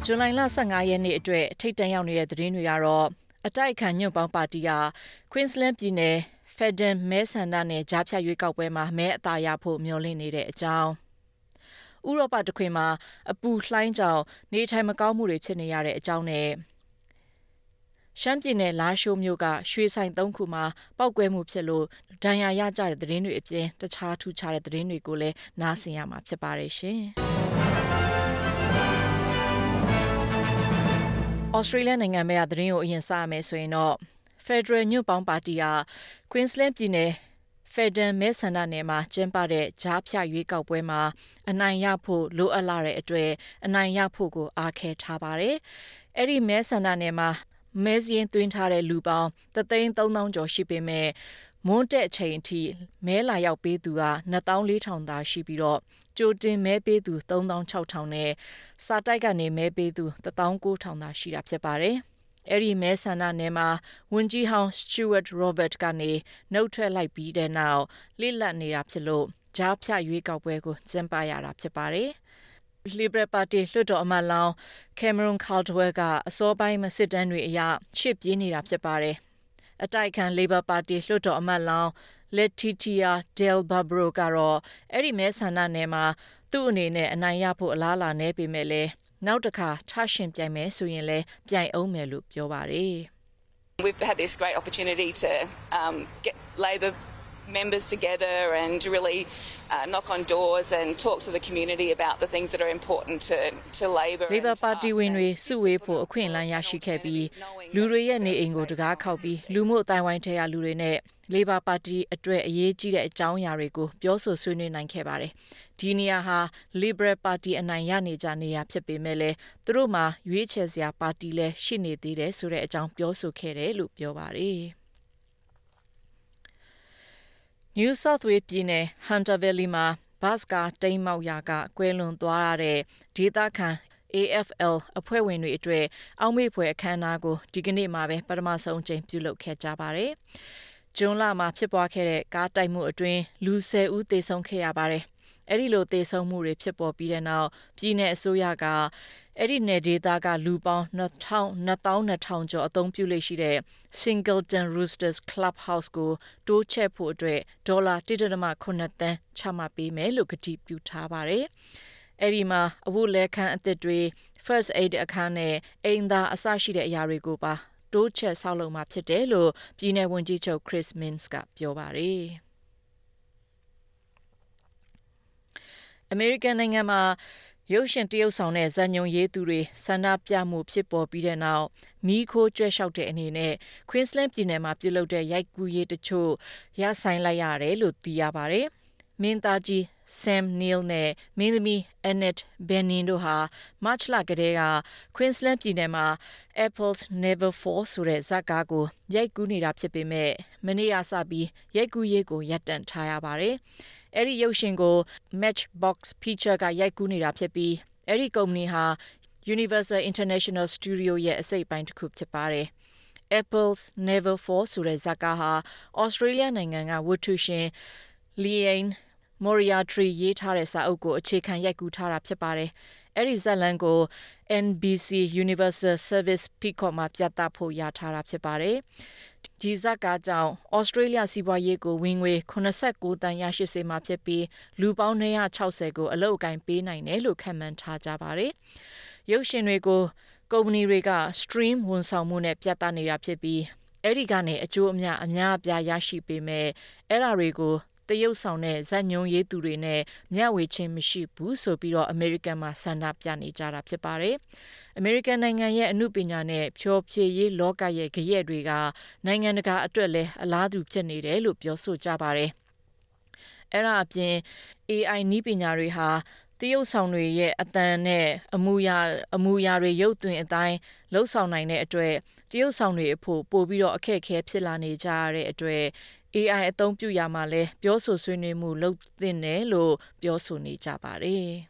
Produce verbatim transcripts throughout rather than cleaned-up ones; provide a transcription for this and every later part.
ဇူလိုင်လဆယ့်ငါရက်နေ့အတွက်ထိတ်တန့်ရောက်နေတဲ့သတင်းတွေကတော့အတိုက်ခံညွန့်ပေါင်းပါတီဟာ Queensland ပြည်နယ် Fedden မဲဆန္ဒနယ်ကြားဖြတ်ရွေးကောက်ပွဲမှာမဲအသာရဖို့မျှော်လင့်နေတဲ့အကြောင်းဥရောပတခွင်မှာအပူလှိုင်းကြောင့်နေထိုင်မကောင်းမှုတွေဖြစ်နေရတဲ့အကြောင်းနဲ့ရှမ်းပြည်နယ်လာရှိုးမြို့ကရွှေဆိုင်သုံးခုမှာပောက်ကွဲမှုဖြစ်လို့ဒဏ်ရာရကြတဲ့သတင်းတွေအပြင်တခြားထူးခြားတဲ့သတင်းတွေကိုလည်းနားဆင်ရမှာဖြစ်ပါတယ်ရှင်။ဩစတြေးလျနိုင်ငံမှာသတင်းကိုအရင်စရမယ်ဆိုရင်တော့ Federal ညွန့်ပေါင်းပါတီဟာ Queensland ပြည်နယ် Fedden မဲဆန္ဒနယ်မှာကျင်းပတဲ့ကြားဖြတ်ရွေးကောက်ပွဲမှာအနိုင်ရဖို့လိုအပ်လာတဲ့အတွက်အနိုင်ရဖို့ကိုအားခဲထားပါတယ်။အဲ့ဒီမဲဆန္ဒနယ်မှာမဲစရင်သွင်းထားတဲ့လူပေါင်းတသိန်းသုံးသောင်းကျော်ရှိပေမဲ့မွန်းတဲ့အချိန်အထိမဲလာရောက်ပေးသူကနှစ်သောင်းလေးထောင်သာရှိပြီးတော့ကြိုတင်မဲပေးသူသုံးသောင်းခြောက်ထောင်နဲ့စာတိုက်ကနေမဲပေးသူတစ်သောင်းကိုးထောင်သာရှိတာဖြစ်ပါတယ်။အဲ့ဒီမဲဆန္ဒနယ်မှာဝန်ကြီးဟောင်း Stuart Robert ကနေနှုတ်ထွက်လိုက်ပြီးတဲ့နောက်လိလတ်နေတာဖြစ်လို့ကြားဖြတ်ရွေးကောက်ပွဲကိုကျင်းပရတာဖြစ်ပါတယ်။ Liberal Party လွှတ်တော်အမတ်လောင်း Cameron Caldwell ကအစောပိုင်းမှာစစ်တမ်းတွေအရရှစ်ပြေးနေတာဖြစ်ပါတယ်။အတိုက်ခံ Labor Party လွှတ်တော်အမတ်လောင်း Letitia Del Barbaro ကတော့အဲ့ဒီမဲဆန္ဒနယ်မှာသူ့အနေနဲ့အနိုင်ရဖို့အလားအလာနည်းပေမဲ့လည်းနောက်တစ်ခါထရှင်ပြိုင်မယ်ဆိုရင်လည်းပြိုင်အောင်မယ်လို့ပြောပါတယ်။ We've had this great opportunity to um, get Labor members together and really uh, knock on doors and talk to the community about the things that are important to to Labor. Labor Party ဝင်တွေစုဝေးဖို့အခွင့်အလမ်းရရှိခဲ့ပြီးလူတွေရဲ့နေအိမ်ကိုတကားခောက်ပြီးလူမှုအတိုင်းဝိုင်းထဲကလူတွေနဲ့ Labor Party အတွက်အရေးကြီးတဲ့အကြောင်းအရာတွေကိုပြောဆိုဆွေးနွေးနိုင်ခဲ့ပါတယ်။ဒီနေရာဟာ Liberal Party အနိုင်ရနေကြနေရဖြစ်ပေမဲ့လည်းသူတို့မှာရွေးချယ်စရာပါတီလည်းရှိနေသေးတယ်ဆိုတဲ့အကြောင်းပြောဆိုခဲ့တယ်လို့ပြောပါတယ်။ New South Wales ပြည်နယ် Hunter Valley မှာဘတ်စကာတိမ်းမောက်ရာကကွဲလွန်သွားရတဲ့ဒေသခံ A F L အဖွဲ့ဝင်တွေအတွက်အောက်မေ့ဖွယ်အခမ်းအနားကိုဒီကနေ့မှာပဲပထမဆုံးအကြိမ်ပြုလုပ်ခဲ့ကြပါတယ်။ဂျွန်လမှာဖြစ်ပွားခဲ့တဲ့ကားတိုက်မှုအတွင်းလူဆယ်ဦးသေဆုံးခဲ့ရပါတယ်။အဲ့ဒီလိုသေဆုံးမှုတွေဖြစ်ပေါ်ပြီးတဲ့နောက်ပြည်내အစိုးရကအဲ့ဒီနယ်ဒေသကလူပေါင်းနှစ်သောင်းနှစ်ထောင်ကျော်အသုံးပြုလို့ရှိတဲ့ Singleton Roosters Clubhouse ကိုတိုးချဲ့ဖို့အတွက်ဒေါ်လာ တစ်ဒသမခုနှစ်သန်းချမှတ်ပေးမယ်လို့ကတိပြုထားပါတယ်။အဲ့ဒီမှာအဝတ်လဲခန်းအသစ်တွေ First Aid အခန်းနဲ့အိမ်သာအစရှိတဲ့အရာတွေကိုပါတိုးချဲ့ဆောက်လုပ်မှာဖြစ်တယ်လို့ပြည်내ဝန်ကြီးချုပ် Chris Minns ကပြောပါတယ်။ American နိုင်ငံမှာရုပ်ရှင်တရုပ်ဆောင်တဲ့ဇာတ်ညုံရေးသူတွေဆန္ဒပြမှုဖြစ်ပေါ်ပြီးတဲ့နောက်မီးခိုးကျွဲလျှောက်တဲ့အနေနဲ့ Queensland ပြည်နယ်မှာပြုလုပ်တဲ့ရိုက်ကူးရေးတချို့ရဆိုင်လိုက်ရတယ်လို့သိရပါတယ်။မင်းသားကြီး Sam Neill နဲ့မင်းသမီး Annette Bening တို့ဟာ March လကတည်းက Queensland ပြည်နယ်မှာ Apples Never Fall ဆိုတဲ့ဇာတ်ကားကိုရိုက်ကူးနေတာဖြစ်ပေမဲ့မနေ့ကစပြီးရိုက်ကူးရေးကိုရပ်တန့်ထားရပါတယ်။အဲ့ဒီရုပ်ရှင်ကို Matchbox Picture ကရိုက်ကူးနေတာဖြစ်ပြီးအဲ့ဒီကုမ္ပဏီဟာ Universal International Studio ရဲ့အစိတ်အပိုင်းတစ်ခုဖြစ်ပါတယ်။ Apples Never Fall ဆိုတဲ့ဇာတ်ကားဟာ Australia နိုင်ငံကဝတ္ထုရှင် Liane Moriarty ရေးထားတဲ့စာအုပ်ကိုအခြေခံရိုက်ကူးထားတာဖြစ်ပါတယ်။အဲ့ဒီဇာတ်လမ်းကို N B C Universal Service Peacock မှာပြသဖို့ရထားတာဖြစ်ပါတယ်။ဒီဇာတ်ကားကြောင့် Australia စီးပွားရေးကိုဝင်ငွေခုနှစ်ဆယ့်ကိုးသန်းရရှိစေမှာဖြစ်ပြီးလူပေါင်းနှစ်ရာခြောက်ဆယ်ကိုအလုပ်အကိုင်ပေးနိုင်တယ်လို့ခန့်မှန်းထားကြပါတယ်။ရုပ်ရှင်တွေကိုကုမ္ပဏီတွေက stream ဝန်ဆောင်မှုနဲ့ပြသနေတာဖြစ်ပြီးအဲ့ဒီကနေအကျိုးအများအများအပြားရရှိပေမဲ့အဲ့ဒါတွေကိုတရုပ်ဆောင်တဲ့ဇာတ်ညုံရေးသူတွေနဲ့မျှဝေခြင်းမရှိဘူးဆိုပြီးတော့ American မှာဆန္ဒပြနေကြတာဖြစ်ပါတယ်။ American နိုင်ငံရဲ့အမှုပညာနဲ့ဖြောဖြေရေးလောကရဲ့ကြရက်တွေကနိုင်ငံတကာအတွက်လည်းအလားတူဖြစ်နေတယ်လို့ပြောဆိုကြပါတယ်။အဲ့ဒါအပြင် A I နည်းပညာတွေဟာတရုပ်ဆောင်တွေရဲ့အတန်နဲ့အမူအရာအမူအရာတွေရုပ်သွင်းအတိုင်းလှုပ်ဆောင်နိုင်တဲ့အတွက်တရုပ်ဆောင်တွေအဖို့ပို့ပြီးတော့အခက်အခဲဖြစ်လာနေကြရတဲ့အတွက် A I အသုံးပြုရမှာလဲပြောဆိုဆွေးနွေးမှုလုပ်သင့်တယ်လို့ပြောဆိုနေကြပါတယ်။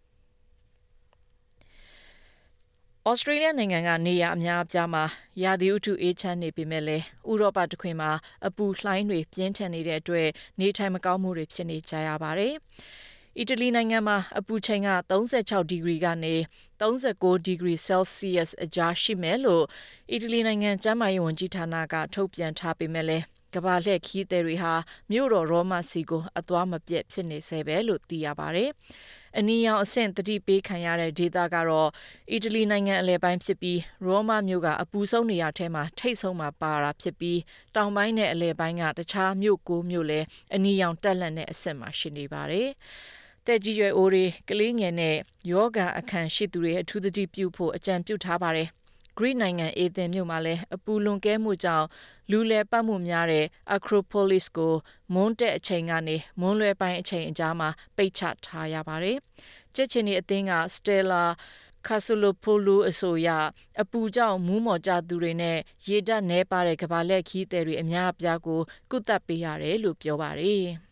Australia နိုင်ငံကနေရာအများအပြားမှာရာသီဥတုအေးချမ်းနေပေမဲ့လည်းဥရောပတခွင်မှာအပူလှိုင်းတွေပြင်းထန်နေတဲ့အတွက်နေထိုင်မကောင်းမှုတွေဖြစ်နေကြရပါတယ်။အီတလီနိုင်ငံမှာအပူချိန်ကသုံးဆယ့်ခြောက်ဒီဂရီကနေ thirty-nine degree Celsius အကြားရှိမယ်လို့အီတလီနိုင်ငံကျန်းမာရေးဝန်ကြီးဌာနကထုတ်ပြန်ထားပေမဲ့လည်းကမ္ဘာလှည့်ခီးသည်တွေဟာမြို့တော်ရောမစီကိုအသွားမပြတ်ဖြစ်နေဆဲပဲလို့သိရပါတယ်။အနီရောင်အဆင့်တတိပေးခံရတဲ့ဒေသကတော့အီတလီနိုင်ငံအလယ်ပိုင်းဖြစ်ပြီးရောမမြို့ကအပူဆုံးနေရာထဲမှာထိတ်ဆုံးမှာပါတာဖြစ်ပြီးတောင်ပိုင်းနဲ့အလယ်ပိုင်းကတခြားမြို့ကိုမြို့လည်းအနီရောင်တက်လက်တဲ့အဆင့်မှာရှိနေပါတယ်။တက်ကြီးရွယ်အိုတွေကလေးငယ်နဲ့ယောဂအခန့်ရှိသူတွေအထူးသတိပြုဖို့အကြံပြုထားပါတယ်။ Greek နိုင်ငံအေသင်မြို့မှာလည်းအပူလွန်ကဲမှုကြောင့်လူလည်ပတ်မှုများတဲ့ Acropolis ကိုမွန်းတက်အချိန်ကနေမွန်းလွဲပိုင်းအချိန်အကြားမှာပိတ်ချထားရပါတယ်။ကြက်ချင်ဒီအသင်းက Stella Kasolopoulou အဆိုအရအပူကြောင့်မူးမော်ကြသူတွေနဲ့ရေဓာတ်နှဲပါတဲ့ကမ္ဘာလက်ခီးသည်တွေအများအပြားကိုကုသပေးရတယ်လို့ပြောပါတယ်။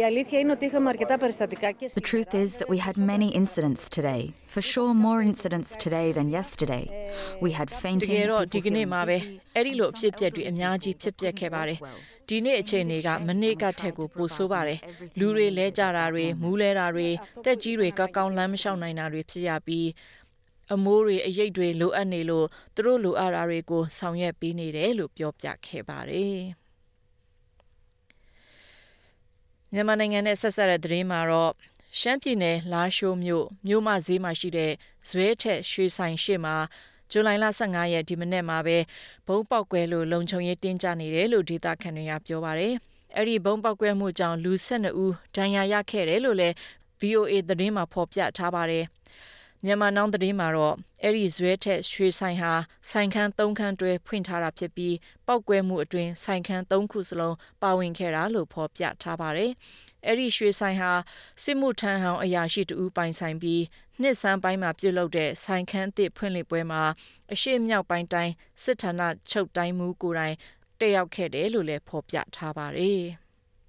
The truth is that we had many incidents today. For sure, more incidents today than yesterday. We had fainting. တကယ်တော့ဒီကနေ့မှာပဲအဲ့ဒီလိုအဖြစ်အပျက်တွေအများကြီးဖြစ်ပျက်ခဲ့ပါတယ်။ဒီနေ့အချိန်တွေကမနေ့ကထက်ကိုပိုဆိုးပါတယ်။လူတွေလဲကြတာတွေမူးလဲတာတွေတက်ကြီးတွေကကောင်းလမ်းမလျှောက်နိုင်တာတွေဖြစ်ရပြီးအမိုးတွေအရိပ်တွေလိုအပ်နေလို့သူတို့လိုအပ်တာတွေကိုဆောင်ရွက်ပေးနေတယ်လို့ပြောပြခဲ့ပါတယ်။မြန်မာနိုင်ငံနဲ့ဆက်ဆက်တဲ့သတင်းမှာတော့ရှမ်းပြည်နယ်လာရှိုးမြို့မြို့မဈေးမှာရှိတဲ့ဇွဲထက်ရွှေဆိုင်ရှိမှာဇူလိုင်လfifteenရက်ဒီမနေ့မှာပဲဘုံပေါက်ကွဲလို့လုံခြုံရေးတင်းကြနေတယ်လို့ဒေသခံတွေကပြောပါတယ်။အဲ့ဒီဘုံပေါက်ကွဲမှုကြောင့်လူtwelveဦးဒဏ်ရာရခဲ့တယ်လို့လည်း V O A သတင်းမှာဖော်ပြထားပါတယ်။မြန်မာနောင်သတင်းမှာတော့အဲ့ဒီဇွဲထက်ရွှေဆိုင်ဟာဆိုင်ခန်းthreeခန်းတွဲဖွင့်ထားတာဖြစ်ပြီးပောက်ကွဲမှုအတွင်းဆိုင်ခန်းthreeခုစလုံးပါဝင်ခဲ့တာလို့ဖော်ပြထားပါတယ်။အဲ့ဒီရွှေဆိုင်ဟာစစ်မှုထမ်းဟောင်းအရာရှိတူပိုင်ဆိုင်ပြီးနှစ်ဆန်းပိုင်းမှာပြုလုပ်တဲ့ဆိုင်ခန်းအသစ်ဖွင့်လှစ်ပွဲမှာအရှိမြောက်ပိုင်းတိုင်းစစ်ဌာနချုပ်တိုင်းမူကိုယ်တိုင်တက်ရောက်ခဲ့တယ်လို့လည်းဖော်ပြထားပါတယ်။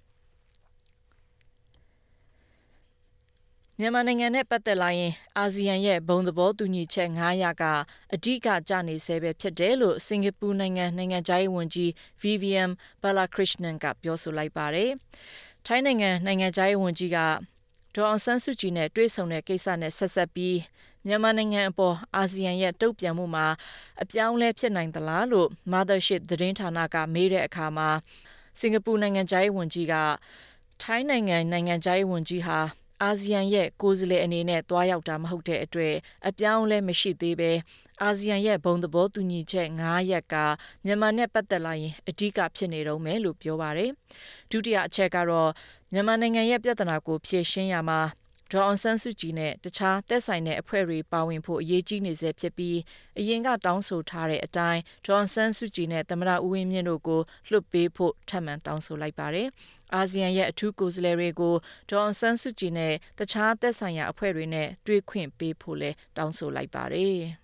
မြန်မာနိုင်ငံနဲ့ပတ်သက်လာရင်အာဆီယံရဲ့ဘုံသဘောတူညီချက်nineရာကအဓိကကျနေဆဲပဲဖြစ်တယ်လို့စင်ကာပူနိုင်ငံနိုင်ငံခြားရေးဝန်ကြီး Vivian Balakrishnan ကပြောဆိုလိုက်ပါတယ်။ထိုင်းနိုင်ငံနိုင်ငံခြားရေးဝန်ကြီးကဒေါ်အောင်ဆန်းစုကြည်နဲ့တွေ့ဆုံတဲ့ကိစ္စနဲ့ဆက်ဆက်ပြီးမြန်မာနိုင်ငံအပေါ်အာဆီယံရဲ့တုံ့ပြန်မှုမှာအပြောင်းလဲဖြစ်နိုင်သလားလို့ Mothership သတင်းဌာနကမေးတဲ့အခါမှာစင်ကာပူနိုင်ငံခြားရေးဝန်ကြီးကထိုင်းနိုင်ငံနိုင်ငံခြားရေးဝန်ကြီးဟာအာဆီယံရဲ့ကိုယ်စားလှယ်အနေနဲ့တွားရောက်တာမဟုတ်တဲ့အတွက်အပြောင်းလဲမရှိသေးပဲအာဆီယံရဲ့ဘုံသဘောတူညီချက်nineရက်ကမြန်မာနဲ့ပတ်သက်လာရင်အဓိကဖြစ်နေတော့မယ်လို့ပြောပါတယ်။ဒုတိယအချက်ကတော့မြန်မာနိုင်ငံရဲ့ပြဿနာကိုဖြေရှင်းရမှာဒေါ်အောင်ဆန်းစုကြည်နဲ့တခြားသက်ဆိုင်တဲ့အဖွဲ့တွေပါဝင်ဖို့အရေးကြီးနေစေဖြစ်ပြီးအရင်ကတောင်းဆိုထားတဲ့အတိုင်းဒေါ်အောင်ဆန်းစုကြည်နဲ့သမ္မတဦးဝင်းမြင့်တို့ကိုလွှတ်ပေးဖို့ထပ်မံတောင်းဆိုလိုက်ပါတယ်။အာဆီယံရဲ့အထူးကိုယ်စားလှယ်တွေကိုဒေါ်အောင်ဆန်းစုကြည်နဲ့တခြားသက်ဆိုင်ရာအဖွဲ့တွေနဲ့တွေ့ခွင့်ပေးဖို့လည်းတောင်းဆိုလိုက်ပါတယ်။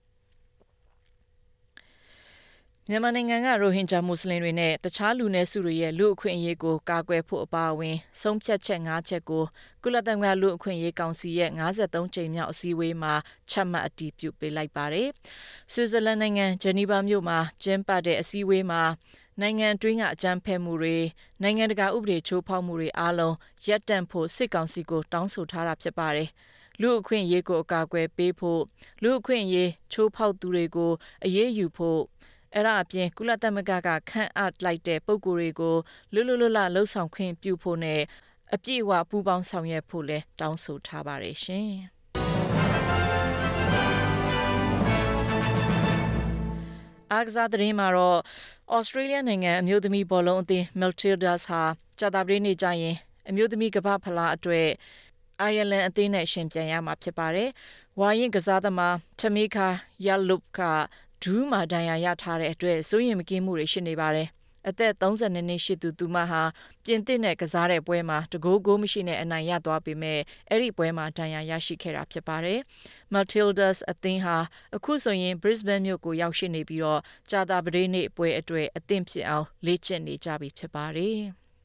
မြန်မာနိုင်ငံကရိုဟင်ဂျာမွတ်စလင်တွေနဲ့တခြားလူနည်းစုတွေရဲ့လူအခွင့်အရေးကိုကာကွယ်ဖို့အပါအဝင်ဆုံးဖြတ်ချက်fiveချက်ကိုကုလသမဂ္ဂလူအခွင့်အရေးကောင်စီရဲ့fifty-threeကြိမ်မြောက်အစည်းအဝေးမှာချမှတ်အတည်ပြုပေးလိုက်ပါတယ်။ဆွစ်ဇာလန်နိုင်ငံဂျနီဗာမြို့မှာကျင်းပတဲ့အစည်းအဝေးမှာနိုင်ငံတွင်းကအကြမ်းဖက်မှုတွေနိုင်ငံတကာဥပဒေချိုးဖောက်မှုတွေအားလုံးရပ်တန့်ဖို့စစ်ကောင်စီကိုတောင်းဆိုထားတာဖြစ်ပါတယ်။လူအခွင့်အရေးကိုအကာအကွယ်ပေးဖို့လူအခွင့်အရေးချိုးဖောက်သူတွေကိုအရေးယူဖို့အဲ့ဒါအပြင်ကုလသမဂ္ဂကခန့်အပ်လိုက်တဲ့ပုဂ္ဂိုလ်တွေကိုလွတ်လွတ်လပ်လပ်လှုပ်ဆောင်ခွင့်ပြုဖို့နဲ့အပြည့်အဝပူးပေါင်းဆောင်ရွက်ဖို့လည်းတောင်းဆိုထားပါတယ်ရှင်။အားကစားသတင်းမှာတော့ဩစတြေးလျနိုင်ငံအမျိုးသမီးဘောလုံးအသင်း Matildas ဟာကြာသပတေးနေ့ကျရင်အမျိုးသမီးကမ္ဘာဖလားအတွက်အိုင်ယာလန်အသင်းနဲ့ရှင်ပြိုင်ရမှာဖြစ်ပါတယ်။ဝါရင်ကစားသမား Tamika Yallop ကဒူးမှာဒဏ်ရာရထားတဲ့အတွက်စိုးရိမ်မကင်းမှုတွေရှိနေပါတယ်။အသက်thirty-twoနှစ်ရှိသူသူမဟာပြင်သစ်နဲ့ကစားတဲ့ပွဲမှာတကိုးကိုမရှိနဲ့အနိုင်ရသွားပေမဲ့အဲ့ဒီပွဲမှာဒဏ်ရာရရှိခဲ့တာဖြစ်ပါတယ်။ Matildas အသင်းဟာအခုဆိုရင် Brisbane မြို့ကိုရောက်ရှိနေပြီးတော့ကြာသပတေးနေ့ပွဲအတွက်အသင့်ဖြစ်အောင်လေ့ကျင့်နေကြပြီဖြစ်ပါတယ်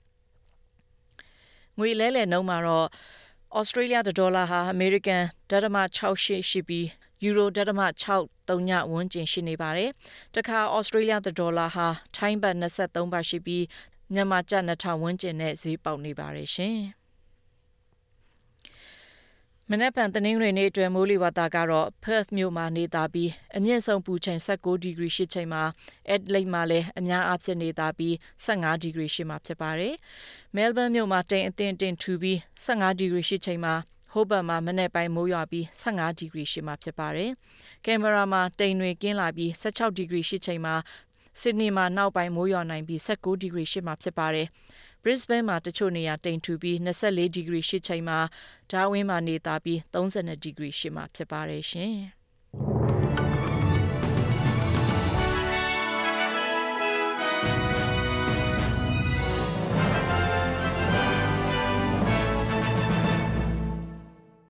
။ငွေလဲလှယ်နှုန်းမှာတော့ Australia ဒေါ်လာဟာ American ဒသမsix eightရှိပြီးယူရိုဒသမsix threeဝန်းကျင်ရှိနေပါတယ်။တခါ Australia ဒေါ်လာဟာထိုင်းဘတ်twenty-threeဘတ်ရှိပြီးမြန်မာကျပ်two thousandဝန်းကျင်နဲ့ဈေးပေါက်နေပါတယ်ရှင်။မနက်ဖြန်တနင်္ဂနွေနေ့အတွက်မိုးလေဝသကတော့ Perth မြို့မှာနေသားပြီးအမြင့်ဆုံးပူချိန်၁၉ဒီဂရီရှိချိန်မှာ Adelaide မှာလည်းအများအားဖြင့်နေသားပြီး၁၅ဒီဂရီရှိမှာဖြစ်ပါတယ်။ Melbourne မြို့မှာတိမ်အထင်တင်ထူပြီး၁၅ဒီဂရီရှိချိန်မှာ Hobart မှာမနေ့ပိုင်းမိုးရွာပြီး၁၅ဒီဂရီရှိမှာဖြစ်ပါတယ်။ Canberra မှာတိမ်တွေကင်းလာပြီး၁၆ဒီဂရီရှိချိန်မှာ Sydney မှာနောက်ပိုင်းမိုးရွာနိုင်ပြီး၁၉ဒီဂရီရှိမှာဖြစ်ပါတယ်။ Brisbane မှာတချို့နေရာတိမ်ထူပြီး၂၄ဒီဂရီရှိချိန်မှာ Darwin မှာနေသားပြီး၃၂ဒီဂရီရှိမှာဖြစ်ပါတယ်ရှင်။